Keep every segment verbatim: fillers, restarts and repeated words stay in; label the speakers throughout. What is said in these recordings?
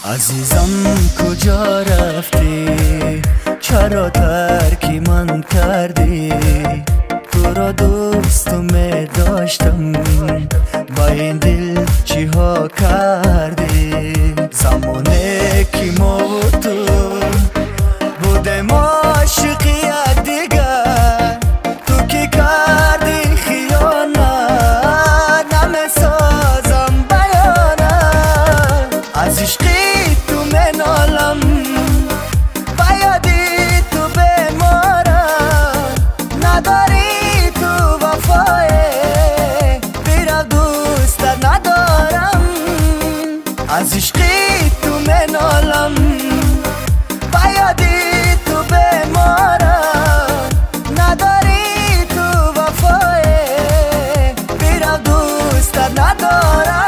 Speaker 1: عزیزم کجا رفتی؟ چرا ترکی من کردی؟ تو را دوستم داشتم، با این دل چی ها کردی؟ زمانه که ما و تو بودم عاشقی دیگر، تو که کردی خیانت نمی سازم بیانت. از عشقی تو منالم بیادی تو بمارم، نداری تو وفای بیرا دوست ندارم. از عشقی تو منالم بیادی تو بمارم، نداری تو وفای بیرا دوست ندارم.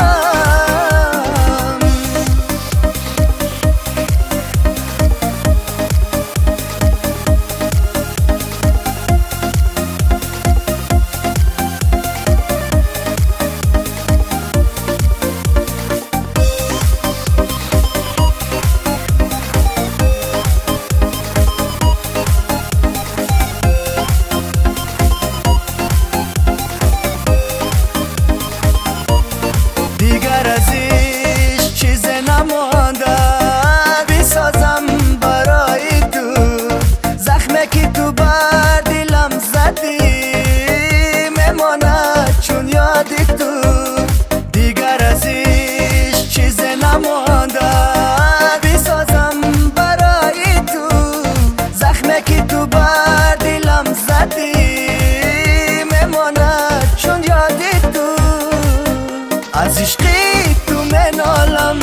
Speaker 1: دیگر از ایش چیز نمانده، بسازم برای تو زخمه که تو بر دلم زدی، میماند چون یادی تو. دیگر از ایش چیز نمانده، بسازم برای تو زخمه که تو بر دلم زدی، میماند چون یادی تو. از عشقی تو منالم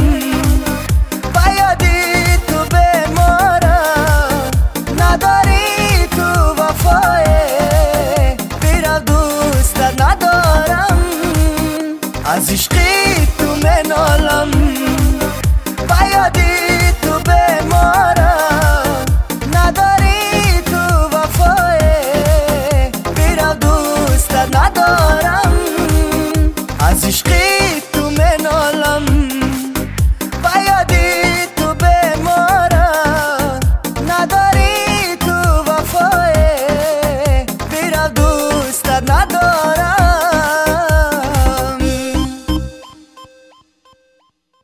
Speaker 1: بیادی تو بمارم، نداری تو وفای بیرا دوست ندارم. از عشقی